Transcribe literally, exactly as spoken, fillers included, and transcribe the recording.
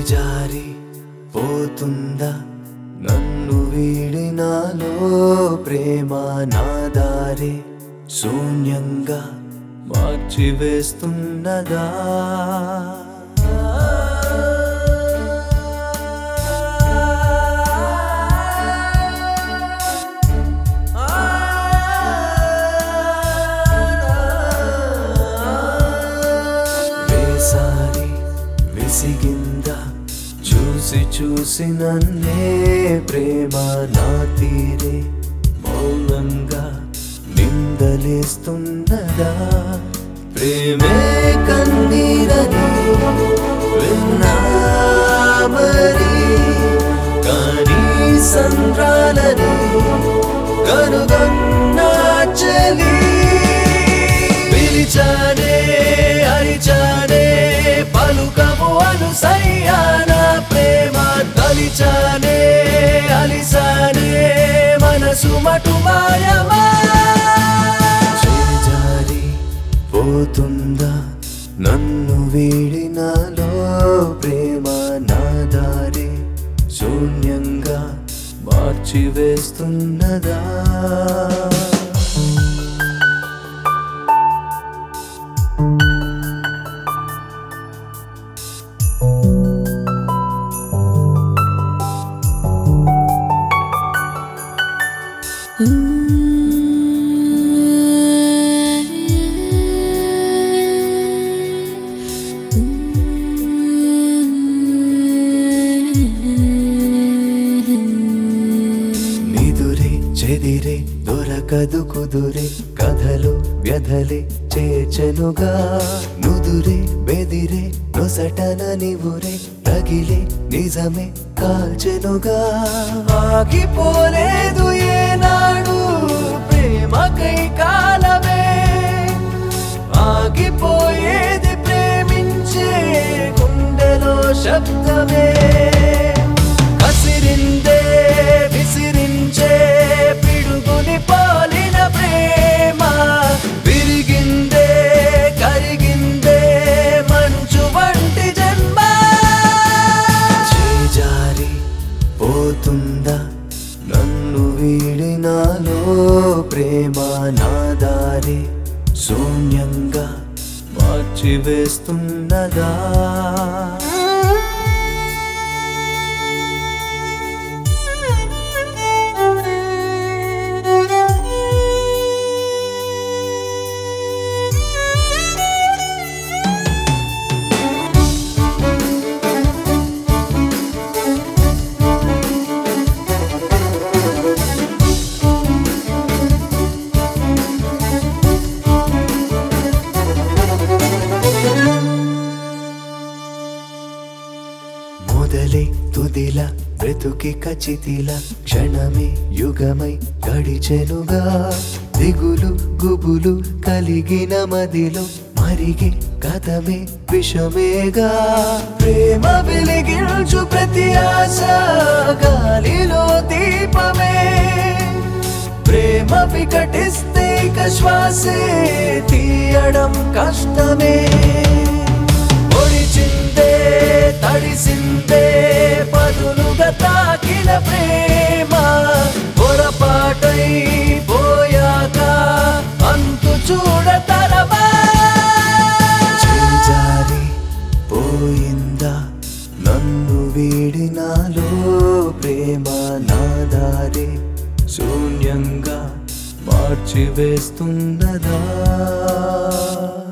చేజారి పోతుందా నన్ను వీడి నాలో ప్రేమ నా దారి శూన్యంగా మార్చివేస్తున్నదా వేసారి విసిగిందా చూసి చూసి నన్నే ప్రేమ నా తీరే మౌనంగా నిందలేస్తున్నదా ప్రేమే కన్నీరని విన్నా మరి కానీ సంద్రాలని కనుగొన్నా చలి పిలిచానే అరిచానే పలుకము అనుసయ్యాన ప్రేమ తలిచానే అలిసానే మనసు మటు మాయమా చేజారి పోతుందా నన్ను వీడి నాలో ప్రేమ నా దారి శూన్యంగా మార్చివేస్తున్నదా నిదురే చెదిరే దొరకదు కుదురే కథలు వ్యధలే చేచనుగా నుదురే బెదిరే నొసటన నివురే తగిలే నిజమే కాల్చెనుగా ఆగిపోలేదు ఏనాడు ప్రేమకై కాలమే ఆగిపోయేది ప్రేమించే గుండెలో శబ్దమే కసిరిందే విసిరించే పిడుగుని పాలిన ప్రేమ విరిగిందే కరిగిందే మంచు వంటి జన్మ చేజారి పోతుందా నన్ను వీడి నాలో ప్రేమ నా దారి శూన్యంగా మార్చివేస్తున్నదా మొదలే తుదిల బ్రతుకి కచితిల క్షణమే యుగమై గడిచెనుగా దిగులు గుబులు కలిగిన మదిలో మరిగే కథమే విషమేగా ప్రేమ వెలిగించు ప్రతి ఆశ గాలిలో దీపమే ప్రేమ వికటిస్తే ఇక శ్వాసే తీయడం కష్టమే ఒడిచిందే తడిసిందే పదులుగా తాకిన ప్రేమ పొరపాటై పోయాక అంతు చూడతరమా చేజారి పోయిందా నన్ను వీడి నాలో ప్రేమ నా దారి శూన్యంగా మార్చివేస్తున్నదా